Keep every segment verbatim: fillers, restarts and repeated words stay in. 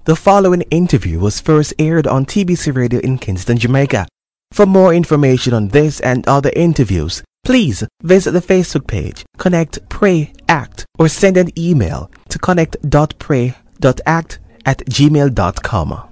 The following interview was first aired on T B C Radio in Kingston, Jamaica. For more information on this and other interviews, please visit the Facebook page Connect Pray Act or send an email to connect dot pray dot act at gmail dot com.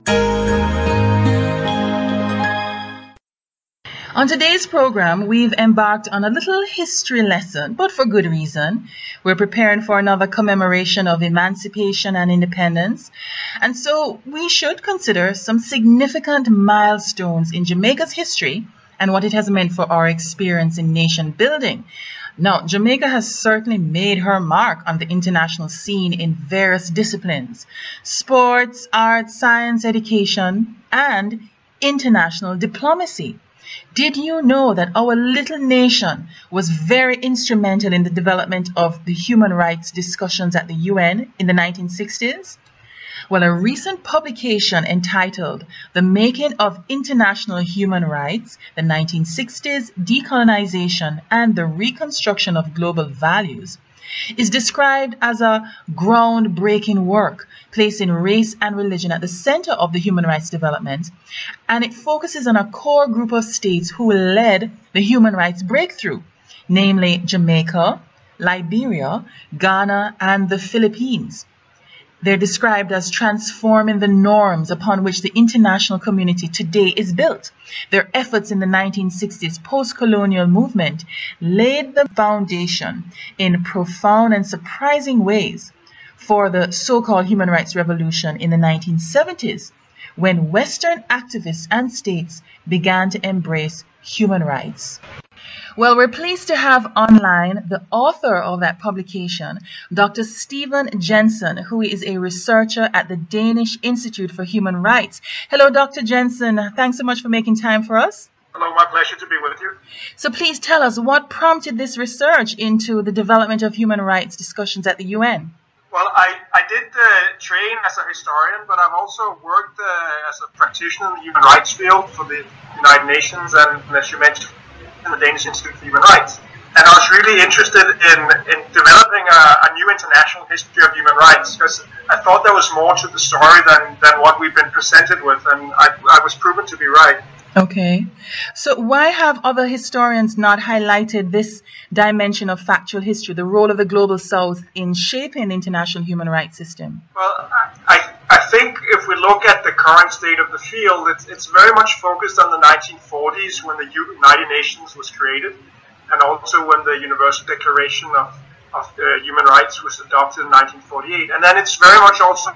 On today's program, we've embarked on a little history lesson, but for good reason. We're preparing for another commemoration of emancipation and independence, and so we should consider some significant milestones in Jamaica's history and what it has meant for our experience in nation building. Now, Jamaica has certainly made her mark on the international scene in various disciplines: sports, arts, science, education, and international diplomacy. Did you know that our little nation was very instrumental in the development of the human rights discussions at the U N in the nineteen sixties? Well, a recent publication entitled The Making of International Human Rights, the nineteen sixties, Decolonization, and the Reconstruction of Global Values is described as a groundbreaking work, placing race and religion at the center of the human rights development, and it focuses on a core group of states who led the human rights breakthrough, namely Jamaica, Liberia, Ghana, and the Philippines. They're described as transforming the norms upon which the international community today is built. Their efforts in the nineteen sixties post-colonial movement laid the foundation in profound and surprising ways for the so-called human rights revolution in the nineteen seventies, when Western activists and states began to embrace human rights. Well, we're pleased to have online the author of that publication, Doctor Stephen Jensen, who is a researcher at the Danish Institute for Human Rights. Hello, Doctor Jensen. Thanks so much for making time for us. Hello, my pleasure to be with you. So please tell us, what prompted this research into the development of human rights discussions at the U N? Well, I, I did uh, train as a historian, but I've also worked uh, as a practitioner in the human rights field for the United Nations and, as you mentioned, in the Danish Institute for Human Rights. And I was really interested in, in developing a, a new international history of human rights, because I thought there was more to the story than, than what we've been presented with, and I, I was proven to be right. Okay. So why have other historians not highlighted this dimension of factual history, the role of the Global South in shaping the international human rights system? Well, I, I think if we look at the current state of the field, it's, it's very much focused on the nineteen forties when the United Nations was created, and also when the Universal Declaration of, of uh, Human Rights was adopted in nineteen forty-eight. And then it's very much also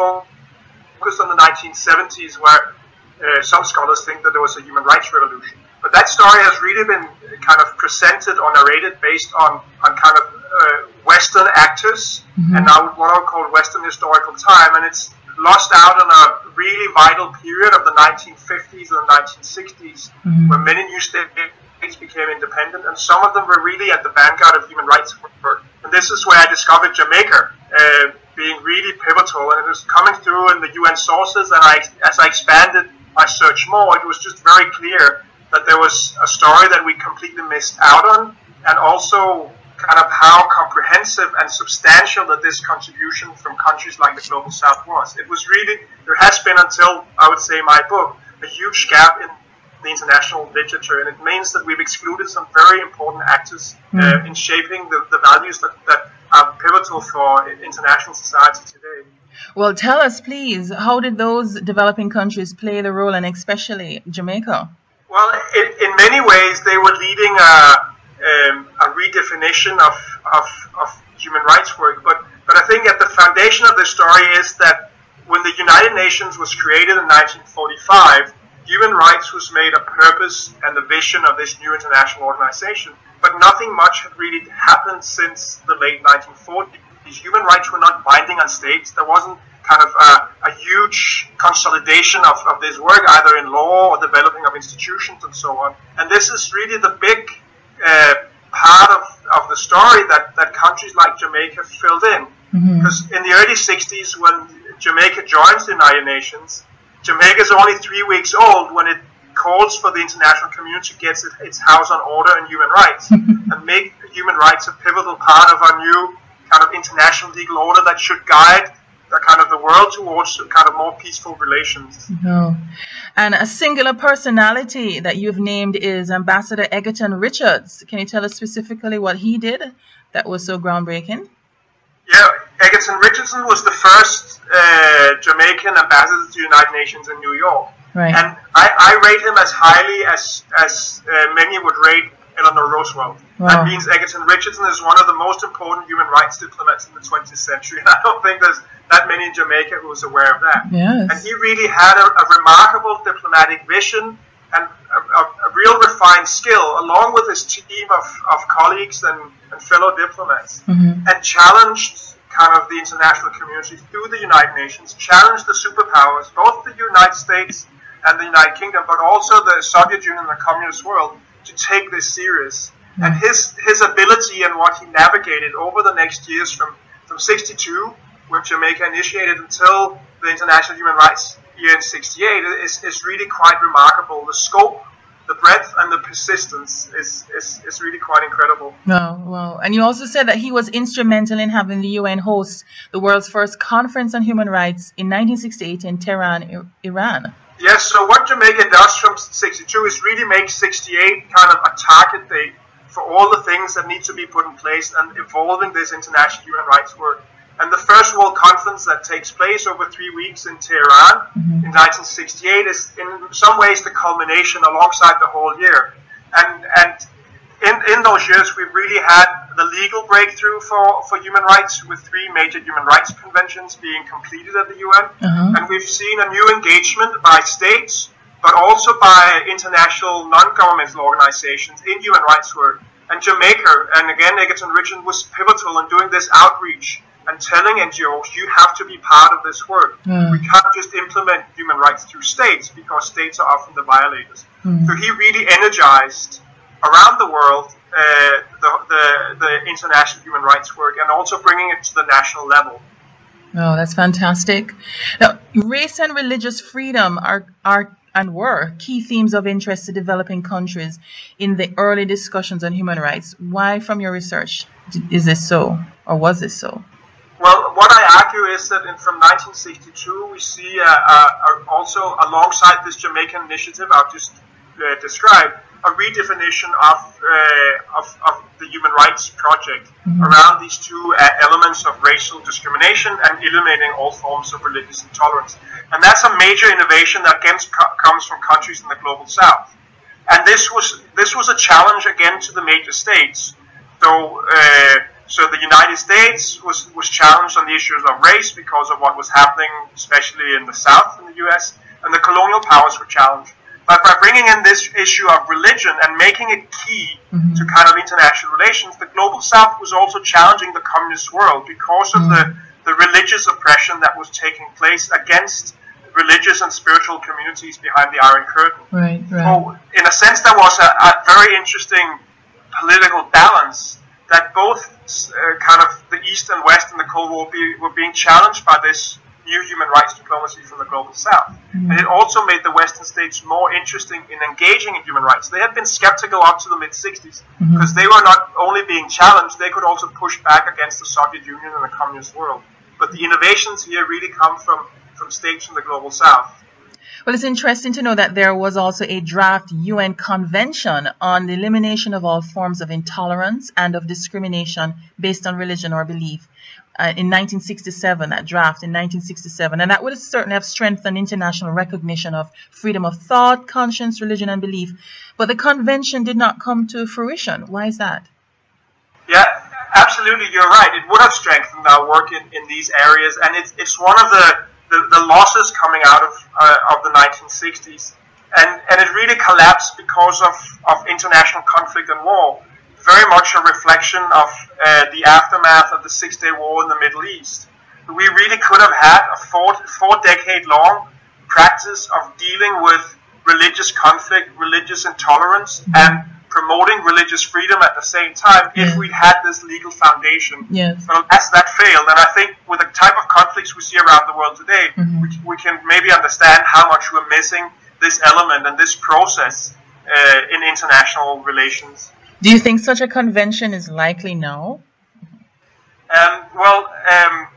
focused on the nineteen seventies, where Uh, some scholars think that there was a human rights revolution. But that story has really been kind of presented or narrated based on, on kind of uh, Western actors, mm-hmm. and now what I would call Western historical time, and it's lost out on a really vital period of the nineteen fifties and the nineteen sixties, mm-hmm. when many new states became independent, and some of them were really at the vanguard of human rights work. And this is where I discovered Jamaica uh, being really pivotal, and it was coming through in the U N sources, and I, as I expanded my search more, it was just very clear that there was a story that we completely missed out on, and also kind of how comprehensive and substantial that this contribution from countries like the Global South was. It was really, there has been until, I would say, my book, a huge gap in the international literature, and it means that we've excluded some very important actors uh, in shaping the, the values that, that are pivotal for international society today. Well, tell us, please, how did those developing countries play the role, and especially Jamaica? Well, in, in many ways, they were leading a, um, a redefinition of, of, of human rights work. But, but I think at the foundation of this story is that when the United Nations was created in nineteen forty-five, human rights was made a purpose and the vision of this new international organization. But nothing much had really happened since the late nineteen forties. These human rights were not binding on states. There wasn't kind of a, a huge consolidation of, of this work, either in law or developing of institutions and so on. And this is really the big uh, part of, of the story that, that countries like Jamaica filled in. Because mm-hmm. in the early sixties, when Jamaica joins the United Nations, Jamaica is only three weeks old when it calls for the international community to get it, its house on order and human rights, and make human rights a pivotal part of our new kind of international legal order that should guide the kind of the world towards kind of more peaceful relations. No. And a singular personality that you've named is Ambassador Egerton Richards. Can you tell us specifically what he did that was so groundbreaking? Yeah, Egerton Richardson was the first uh, Jamaican ambassador to the United Nations in New York. Right. And I, I rate him as highly as, as uh, many would rate Eleanor Roosevelt. Wow. That means Egerton Richardson is one of the most important human rights diplomats in the twentieth century. And I don't think there's that many in Jamaica who's aware of that. Yes. And he really had a, a remarkable diplomatic vision and a, a, a real refined skill, along with his team of, of colleagues and, and fellow diplomats, mm-hmm. and challenged kind of the international community through the United Nations, challenged the superpowers, both the United States and the United Kingdom, but also the Soviet Union and the communist world, to take this serious. Mm-hmm. And his his ability and what he navigated over the next years from, from sixty-two, when Jamaica initiated, until the International Human Rights Year in sixty-eight, is, is really quite remarkable. The scope, the breadth, and the persistence is, is, is really quite incredible. No, well, and you also said that he was instrumental in having the U N host the world's first conference on human rights in nineteen sixty-eight in Tehran, Iran. Yes, so what Jamaica does from sixty-two is really make sixty-eight kind of a target date for all the things that need to be put in place and evolving this international human rights work. And the first World Conference that takes place over three weeks in Tehran mm-hmm. in nineteen sixty-eight is in some ways the culmination alongside the whole year. And and in, in those years we've really had the legal breakthrough for, for human rights, with three major human rights conventions being completed at the U N. Uh-huh. And we've seen a new engagement by states, but also by international non-governmental organizations in human rights work. And Jamaica, and again Egerton Richards, was pivotal in doing this outreach and telling N G Os, you have to be part of this work. Mm. We can't just implement human rights through states, because states are often the violators. Mm. So he really energized around the world uh, the, the, the international human rights work, and also bringing it to the national level. Oh, that's fantastic. Now, race and religious freedom are, are and were key themes of interest to developing countries in the early discussions on human rights. Why, from your research, is this so, or was this so? Well, what I argue is that in, from nineteen sixty-two, we see uh, uh, also, alongside this Jamaican initiative I've just uh, described, a redefinition of, uh, of, of the Human Rights Project mm-hmm. around these two uh, elements of racial discrimination and eliminating all forms of religious intolerance. And that's a major innovation that again co- comes from countries in the global south. And this was this was a challenge again to the major states. So, uh, so the United States was, was challenged on the issues of race because of what was happening, especially in the South in the U S, and the colonial powers were challenged. But by bringing in this issue of religion and making it key mm-hmm. to kind of international relations, the global South was also challenging the communist world because of mm-hmm. the, the religious oppression that was taking place against religious and spiritual communities behind the Iron Curtain. Right, right. So, in a sense, there was a, a very interesting political balance that both uh, kind of the East and West in the Cold War be, were being challenged by this new human rights diplomacy from the global South. Mm-hmm. And it also made the Western states more interesting in engaging in human rights. They had been skeptical up to the mid-sixties mm-hmm. because they were not only being challenged, they could also push back against the Soviet Union and the communist world. But the innovations here really come from, from states from the global South. Well, it's interesting to know that there was also a draft U N convention on the elimination of all forms of intolerance and of discrimination based on religion or belief uh, in nineteen sixty-seven, that draft in nineteen sixty-seven. And that would certainly have strengthened international recognition of freedom of thought, conscience, religion, and belief. But the convention did not come to fruition. Why is that? Yeah, absolutely. You're right. It would have strengthened our work in, in these areas. And it's, it's one of the The, the losses coming out of uh, of the nineteen sixties, and and it really collapsed because of, of international conflict and war, very much a reflection of uh, the aftermath of the Six-Day War in the Middle East. We really could have had a four four decade long practice of dealing with religious conflict, religious intolerance, and promoting religious freedom at the same time yeah. if we had this legal foundation. Yes. But as that failed, and I think with the type of conflicts we see around the world today, mm-hmm. we, we can maybe understand how much we're missing this element and this process uh, in international relations. Do you think such a convention is likely now? Um, well, um,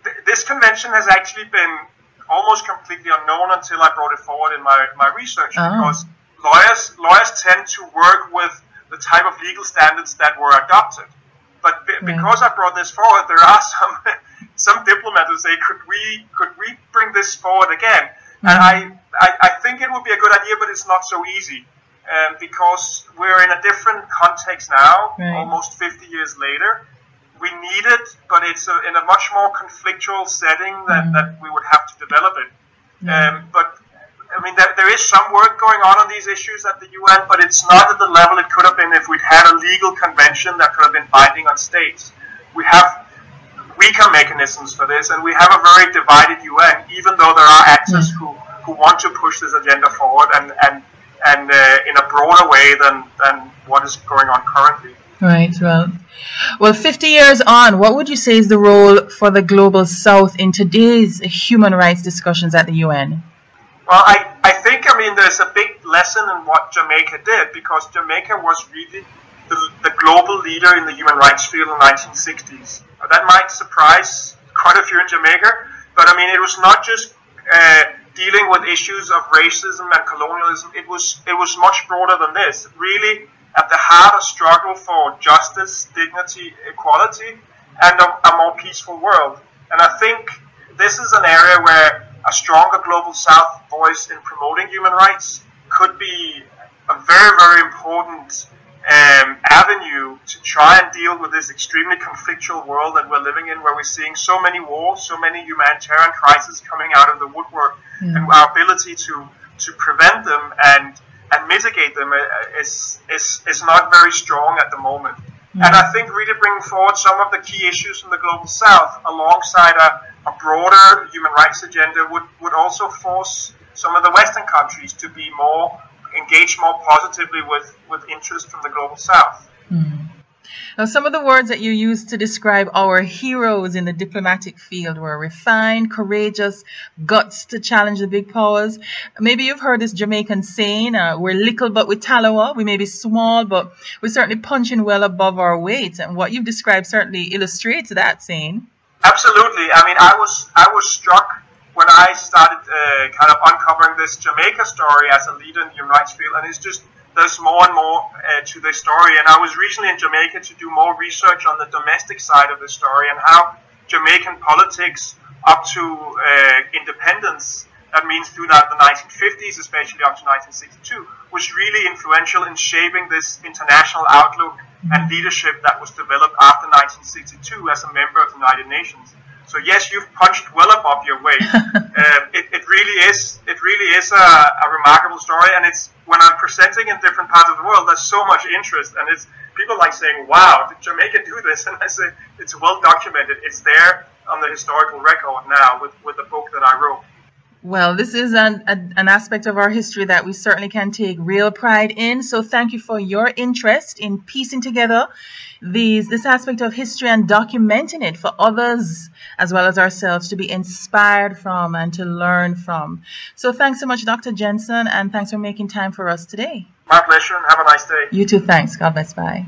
th- this convention has actually been almost completely unknown until I brought it forward in my, my research, oh. because lawyers lawyers tend to work with the type of legal standards that were adopted. But b- right. because I brought this forward, there are some some diplomats who say, could we could we bring this forward again? Mm-hmm. And I, I, I think it would be a good idea, but it's not so easy. Um, because we're in a different context now, right. almost fifty years later. We need it, but it's a, in a much more conflictual setting that, mm. that we would have to develop it. Mm. Um, but, I mean, there, there is some work going on on these issues at the U N, but it's not at the level it could have been if we'd had a legal convention that could have been binding on states. We have weaker mechanisms for this, and we have a very divided U N, even though there are actors mm. who, who want to push this agenda forward and, and, and uh, in a broader way than, than what is going on currently. Right, well, well, fifty years on, what would you say is the role for the Global South in today's human rights discussions at the U N? Well, I, I think, I mean, there's a big lesson in what Jamaica did, because Jamaica was really the, the global leader in the human rights field in the nineteen sixties. That might surprise quite a few in Jamaica, but I mean, it was not just uh, dealing with issues of racism and colonialism. It was, it was much broader than this. Really, at the heart, a struggle for justice, dignity, equality, and a, a more peaceful world. And I think this is an area where a stronger Global South voice in promoting human rights could be a very, very important um, avenue to try and deal with this extremely conflictual world that we're living in, where we're seeing so many wars, so many humanitarian crises coming out of the woodwork, mm. and our ability to, to prevent them and and mitigate them is, is, is not very strong at the moment. Mm-hmm. And I think really bringing forward some of the key issues from the Global South alongside a, a broader human rights agenda would, would also force some of the Western countries to be more engaged more positively with, with interest from the Global South. Mm-hmm. Now, some of the words that you used to describe our heroes in the diplomatic field were refined, courageous, guts to challenge the big powers. Maybe you've heard this Jamaican saying, uh, we're little but we tallow. We may be small, but we're certainly punching well above our weight. And what you've described certainly illustrates that saying. Absolutely. I mean, I was I was struck when I started uh, kind of uncovering this Jamaica story as a leader in the human rights field, and it's just there's more and more uh, to this story. And I was recently in Jamaica to do more research on the domestic side of the story and how Jamaican politics up to uh, independence, that means through the nineteen fifties, especially up to nineteen sixty-two, was really influential in shaping this international outlook and leadership that was developed after nineteen sixty-two as a member of the United Nations. So yes, you've punched well above your weight. um, it, it really is. It really is a, a remarkable story, and it's when I'm presenting in different parts of the world, there's so much interest, and it's people like saying, "Wow, did Jamaica do this?" And I say, "It's well documented. It's there on the historical record now with, with the book that I wrote." Well, this is an, a, an aspect of our history that we certainly can take real pride in. So thank you for your interest in piecing together these this aspect of history and documenting it for others as well as ourselves to be inspired from and to learn from. So thanks so much, Doctor Jensen, and thanks for making time for us today. My pleasure, and have a nice day. You too, thanks. God bless. Bye.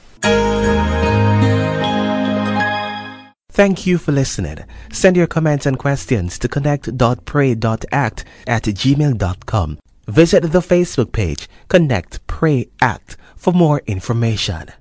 Thank you for listening. Send your comments and questions to connect dot pray dot act at gmail dot com. Visit the Facebook page Connect Pray Act for more information.